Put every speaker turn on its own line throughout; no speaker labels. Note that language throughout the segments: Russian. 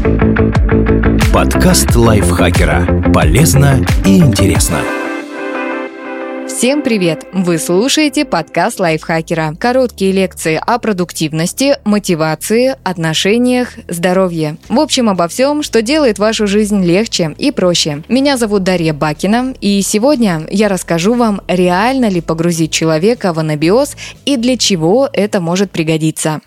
Подкаст лайфхакера. Полезно и интересно.
Всем привет! Вы слушаете подкаст лайфхакера. Короткие лекции о продуктивности, мотивации, отношениях, здоровье. В общем, обо всем, что делает вашу жизнь легче и проще. Меня зовут Дарья Бакина, и сегодня я расскажу вам, реально ли погрузить человека в анабиоз и для чего это может пригодиться.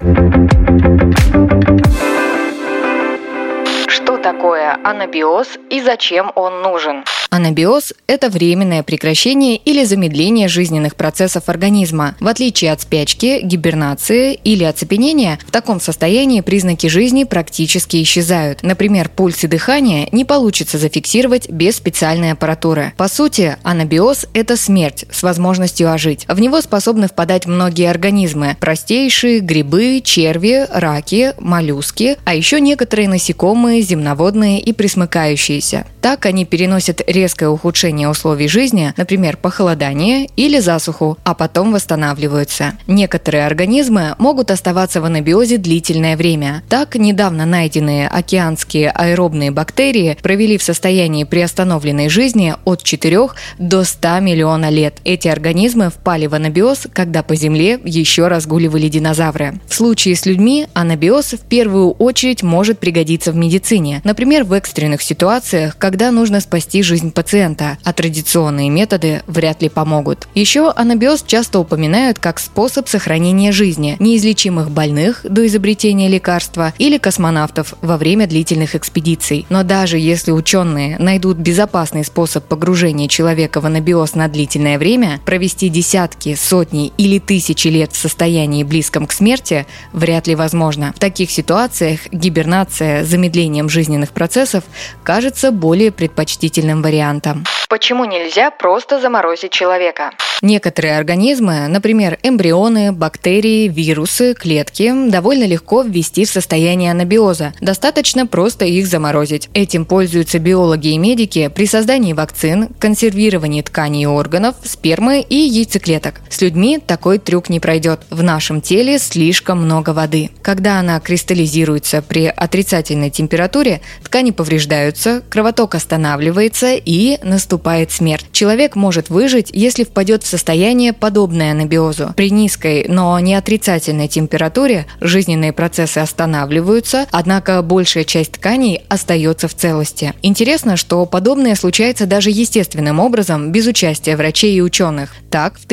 Что такое анабиоз и зачем он нужен? Анабиоз – это временное прекращение или замедление жизненных процессов организма. В отличие от спячки, гибернации или оцепенения, в таком состоянии признаки жизни практически исчезают. Например, пульс и дыхание не получится зафиксировать без специальной аппаратуры. По сути, анабиоз – это смерть с возможностью ожить. В него способны впадать многие организмы – простейшие грибы, черви, раки, моллюски, а еще некоторые насекомые, земноводные и пресмыкающиеся. Так они переносят резкое ухудшение условий жизни, например, похолодание или засуху, а потом восстанавливаются. Некоторые организмы могут оставаться в анабиозе длительное время. Так, недавно найденные океанские аэробные бактерии провели в состоянии приостановленной жизни от 4 до 100 миллиона лет. Эти организмы впали в анабиоз, когда по Земле еще разгуливали динозавры. В случае с людьми анабиоз в первую очередь может пригодиться в медицине, например, в экстренных ситуациях, когда нужно спасти жизнь пациента, а традиционные методы вряд ли помогут. Еще анабиоз часто упоминают как способ сохранения жизни неизлечимых больных до изобретения лекарства или космонавтов во время длительных экспедиций. Но даже если ученые найдут безопасный способ погружения человека в анабиоз на длительное время, провести десятки, сотни или тысячи лет в состоянии близком к смерти вряд ли возможно. В таких ситуациях гибернация с замедлением жизненных процессов кажется более предпочтительным вариантом. Почему нельзя просто заморозить человека? Некоторые организмы, например, эмбрионы, бактерии, вирусы, клетки, довольно легко ввести в состояние анабиоза. Достаточно просто их заморозить. Этим пользуются биологи и медики при создании вакцин, консервировании тканей и органов, спермы и яйцеклеток. С людьми такой трюк не пройдет. В нашем теле слишком много воды. Когда она кристаллизируется при отрицательной температуре, ткани повреждаются, кровоток останавливается и наступает смерть. Человек может выжить, если впадет в состояние, подобное анабиозу. При низкой, но не отрицательной температуре жизненные процессы останавливаются, однако большая часть тканей остается в целости. Интересно, что подобное случается даже естественным образом, без участия врачей и ученых. Так, в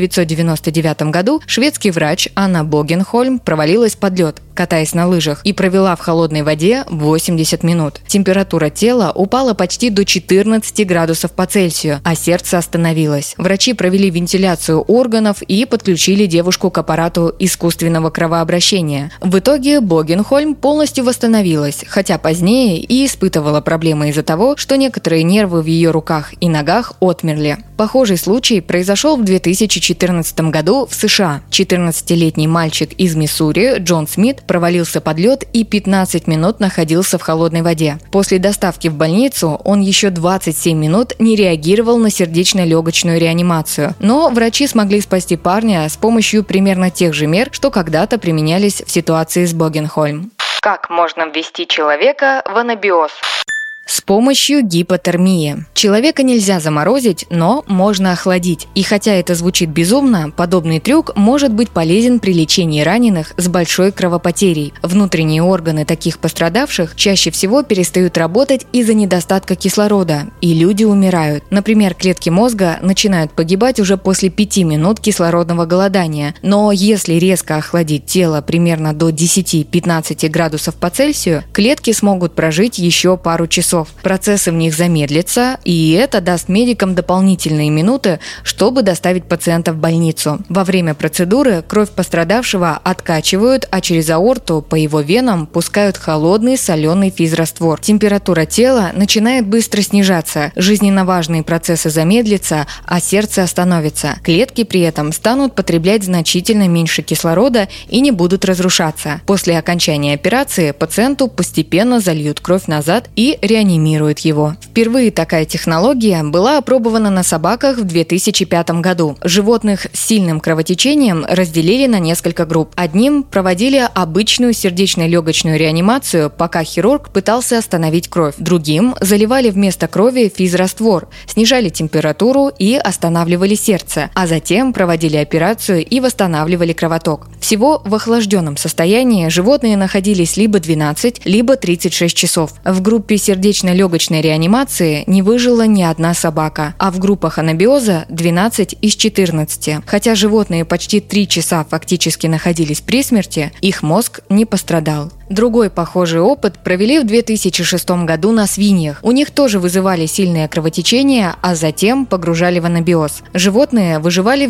1999 году шведский врач Анна Богенхольм провалилась под лед, катаясь на лыжах, и провела в холодной воде 80 минут. Температура тела упала почти до 14 градусов по Цельсию, а сердце остановилось. Врачи провели вентиляцию органов и подключили девушку к аппарату искусственного кровообращения. В итоге Богенхольм полностью восстановилась, хотя позднее и испытывала проблемы из-за того, что некоторые нервы в ее руках и ногах отмерли. Похожий случай произошел в 2014 году в США. 14-летний мальчик из Миссури Джон Смит провалился под лед и 15 минут находился в холодной воде. После доставки в больницу он еще 27 минут не реагировал на сердечно-легочную реанимацию. Но врачи смогли спасти парня с помощью примерно тех же мер, что когда-то применялись в ситуации с Богенхольм. Как можно ввести человека в анабиоз? С помощью гипотермии. Человека нельзя заморозить, но можно охладить. И хотя это звучит безумно, подобный трюк может быть полезен при лечении раненых с большой кровопотерей. Внутренние органы таких пострадавших чаще всего перестают работать из-за недостатка кислорода, и люди умирают. Например, клетки мозга начинают погибать уже после 5 минут кислородного голодания. Но если резко охладить тело примерно до 10-15 градусов по Цельсию, клетки смогут прожить еще пару часов. Процессы в них замедлятся, и это даст медикам дополнительные минуты, чтобы доставить пациента в больницу. Во время процедуры кровь пострадавшего откачивают, а через аорту по его венам пускают холодный соленый физраствор. Температура тела начинает быстро снижаться, жизненно важные процессы замедлятся, а сердце остановится. Клетки при этом станут потреблять значительно меньше кислорода и не будут разрушаться. После окончания операции пациенту постепенно зальют кровь назад и реанимируют реанимирует его. Впервые такая технология была опробована на собаках в 2005 году. Животных с сильным кровотечением разделили на несколько групп. Одним проводили обычную сердечно-легочную реанимацию, пока хирург пытался остановить кровь. Другим заливали вместо крови физраствор, снижали температуру и останавливали сердце, а затем проводили операцию и восстанавливали кровоток. Всего в охлажденном состоянии животные находились либо 12, либо 36 часов. В группе сердечно-легочной реанимации не выжила ни одна собака, а в группах анабиоза 12 из 14. Хотя животные почти 3 часа фактически находились при смерти, их мозг не пострадал. Другой похожий опыт провели в 2006 году на свиньях. У них тоже вызывали сильное кровотечение, а затем погружали в анабиоз. Животные выживали в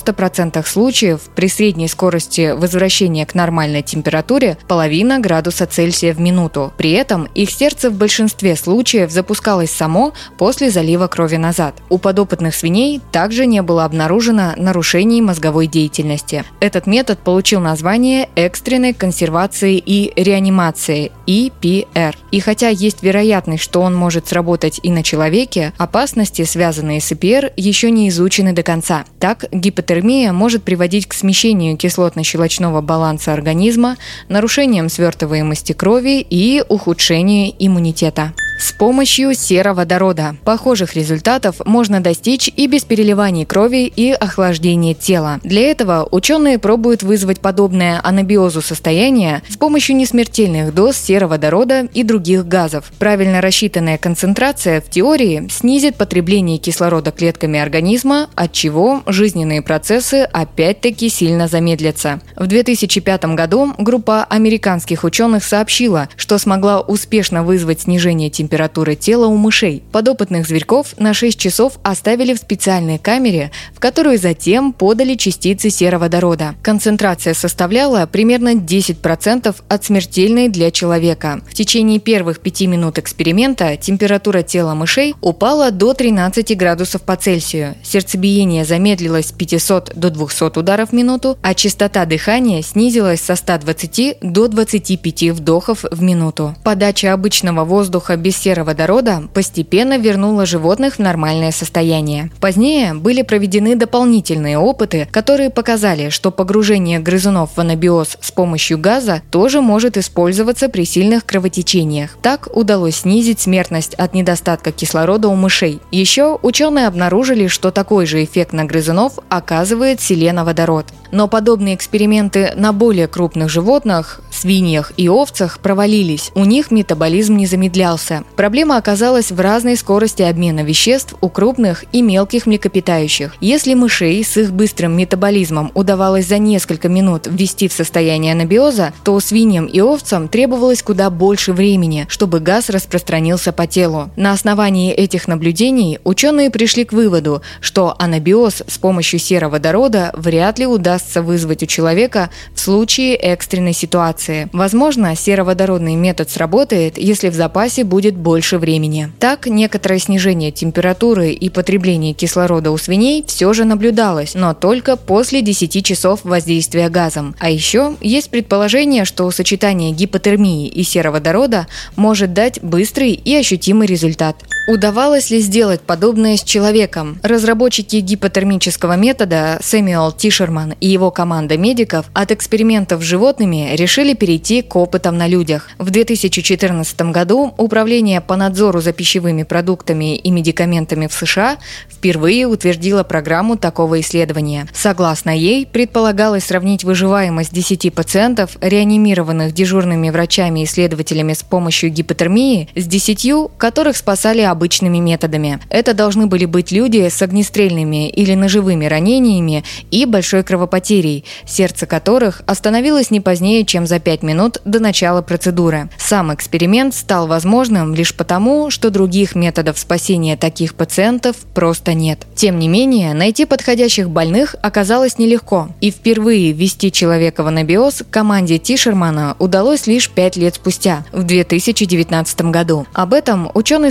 90% случаев при средней скорости возвращения к нормальной температуре 0,5 градуса Цельсия в минуту. При этом их сердце в большинстве случаев запускалось само после залива крови назад. У подопытных свиней также не было обнаружено нарушений мозговой деятельности. Этот метод получил название экстренной консервации и реанимации EPR. И хотя есть вероятность, что он может сработать и на человеке, опасности, связанные с EPR, еще не изучены до конца. Так, гипотермия может приводить к смещению кислотно-щелочного баланса организма, нарушениям свертываемости крови и ухудшению иммунитета. С помощью сероводорода. Похожих результатов можно достичь и без переливания крови и охлаждения тела. Для этого ученые пробуют вызвать подобное анабиозу состояние с помощью несмертельных доз сероводорода и других газов. Правильно рассчитанная концентрация в теории снизит потребление кислорода клетками организма, отчего жизненные процессы опять-таки сильно замедлятся. В 2005 году группа американских ученых сообщила, что смогла успешно вызвать снижение температуры тела у мышей. Подопытных зверьков на 6 часов оставили в специальной камере, в которую затем подали частицы сероводорода. Концентрация составляла примерно 10% от смертельной для человека. В течение первых 5 минут эксперимента температура тела мышей упала до 13 градусов по Цельсию. Сердцебиение замедлилось с 500 до 200 ударов в минуту, а частота дыхания снизилась со 120 до 25 вдохов в минуту. Подача обычного воздуха без сероводорода постепенно вернула животных в нормальное состояние. Позднее были проведены дополнительные опыты, которые показали, что погружение грызунов в анабиоз с помощью газа тоже может использоваться при сильных кровотечениях. Так удалось снизить смертность от недостатка кислорода у мышей. Еще ученые обнаружили, что такой же эффект на грызунов оказывает селеноводород. Но подобные эксперименты на более крупных животных, свиньях и овцах, провалились. У них метаболизм не замедлялся. Проблема оказалась в разной скорости обмена веществ у крупных и мелких млекопитающих. Если мышей с их быстрым метаболизмом удавалось за несколько минут ввести в состояние анабиоза, то свиньям и овцам требовалось куда больше времени, чтобы газ распространился по телу. На основании этих наблюдений ученые пришли к выводу, что анабиоз с помощью сероводорода вряд ли удастся вызвать у человека в случае экстренной ситуации. Возможно, сероводородный метод сработает, если в запасе будет больше времени. Так, некоторое снижение температуры и потребление кислорода у свиней все же наблюдалось, но только после 10 часов воздействия газом. А еще есть предположение, что сочетание гипотермии и сероводорода может дать быстрый и ощутимый результат. Удавалось ли сделать подобное с человеком? Разработчики гипотермического метода Сэмюэл Тишерман и его команда медиков от экспериментов с животными решили перейти к опытам на людях. В 2014 году Управление по надзору за пищевыми продуктами и медикаментами в США впервые утвердило программу такого исследования. Согласно ей, предполагалось сравнить выживаемость 10 пациентов, реанимированных дежурными врачами-исследователями с помощью гипотермии, с 10, которых спасали обычными методами. Это должны были быть люди с огнестрельными или ножевыми ранениями и большой кровопотерей, сердце которых остановилось не позднее, чем за 5 минут до начала процедуры. Сам эксперимент стал возможным лишь потому, что других методов спасения таких пациентов просто нет. Тем не менее, найти подходящих больных оказалось нелегко, и впервые ввести человека в анабиоз команде Тишермана удалось лишь 5 лет спустя, в 2019 году. Об этом ученый сообщил в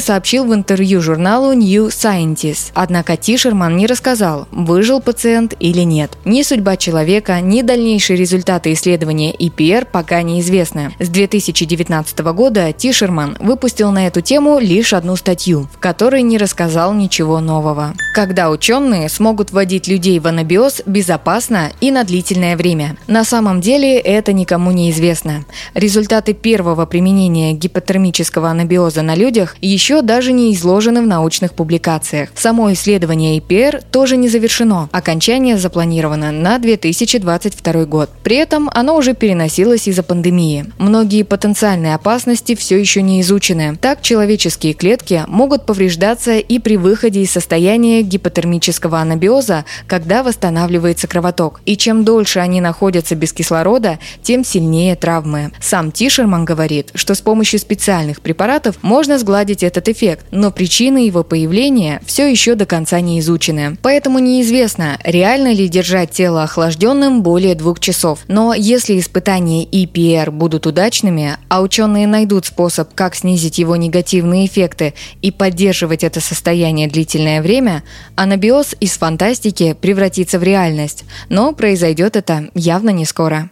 в интервью журналу New Scientist. Однако Тишерман не рассказал, выжил пациент или нет. Ни судьба человека, ни дальнейшие результаты исследования EPR пока неизвестны. С 2019 года Тишерман выпустил на эту тему лишь одну статью, в которой не рассказал ничего нового. Когда ученые смогут вводить людей в анабиоз безопасно и на длительное время? На самом деле это никому не известно. Результаты первого применения гипотермического анабиоза на людях еще даже не изложены в научных публикациях. Само исследование EPR тоже не завершено. Окончание запланировано на 2022 год. При этом оно уже переносилось из-за пандемии. Многие потенциальные опасности все еще не изучены. Так, человеческие клетки могут повреждаться и при выходе из состояния гипотермического анабиоза, когда восстанавливается кровоток. И чем дольше они находятся без кислорода, тем сильнее травмы. Сам Тишерман говорит, что с помощью специальных препаратов можно сгладить этот эффект, но причины его появления все еще до конца не изучены. Поэтому неизвестно, реально ли держать тело охлажденным более 2 часов. Но если испытания EPR будут удачными, а ученые найдут способ, как снизить его негативные эффекты и поддерживать это состояние длительное время, анабиоз из фантастики превратится в реальность. Но произойдет это явно не скоро.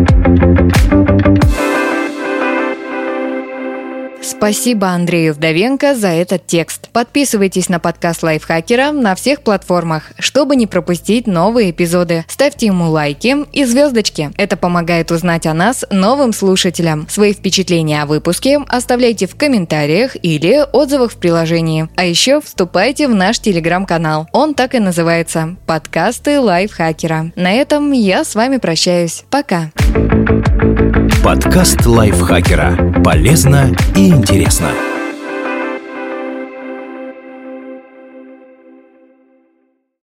Спасибо Андрею Вдовенко за этот текст. Подписывайтесь на подкаст Лайфхакера на всех платформах, чтобы не пропустить новые эпизоды. Ставьте ему лайки и звездочки. Это помогает узнать о нас новым слушателям. Свои впечатления о выпуске оставляйте в комментариях или отзывах в приложении. А еще вступайте в наш телеграм-канал. Он так и называется – «Подкасты Лайфхакера». На этом я с вами прощаюсь. Пока.
Подкаст Лайфхакера. Полезно и интересно.